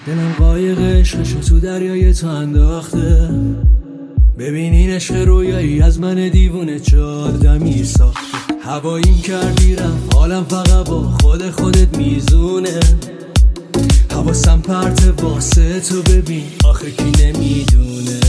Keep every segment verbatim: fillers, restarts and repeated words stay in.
دلم قایق عشقشو تو دریای تو انداخته. ببین این عشق رویایی از من دیوونه چهار دمیر ساخته. هواییم کردی رفت حالم فقط با خود خودت میزونه. حواسم پرت واسه تو ببین آخه کی نمیدونه.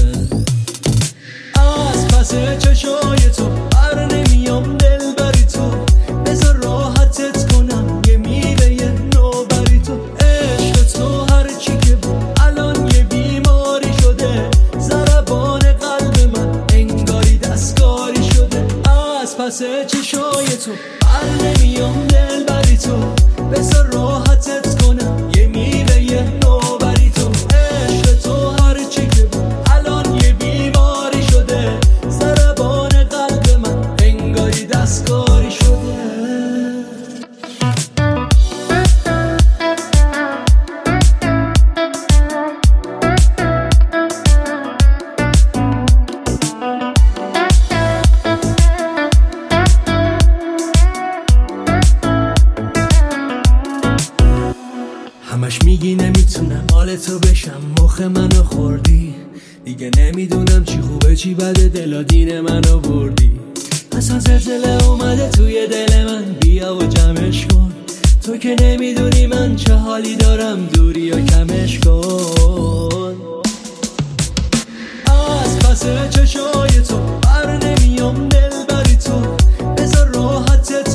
از پس چشای تو بر نمیام دل بری تو. بذار راحتت کنم یه میوه یه نوبری تو. عشق تو هرچی که بود الان یه بیماری شده. ضربان قلب من انگاری دستکاری شده. از پس چشای تو بر نمیام دل بری تو. بذار راحتت کنم یه میوه یه نوبری تو. عشق تو هرچی که بود الان یه بیماری شده. ضربان قلب من انگاری دستکاری شده. همش میگی نمیتونم حال تو بشم. مخ منو خوردی دیگه نمیدونم چی خوبه چی بده. دلا دین منو بردی. اصلا زلزله اومده توی دل من. بیا و جمعش کن. تو که نمیدونی من چه حالی دارم. دوری و کمش کن. از پس چشای تو بر نمیام دل بری تو. بذار راحتت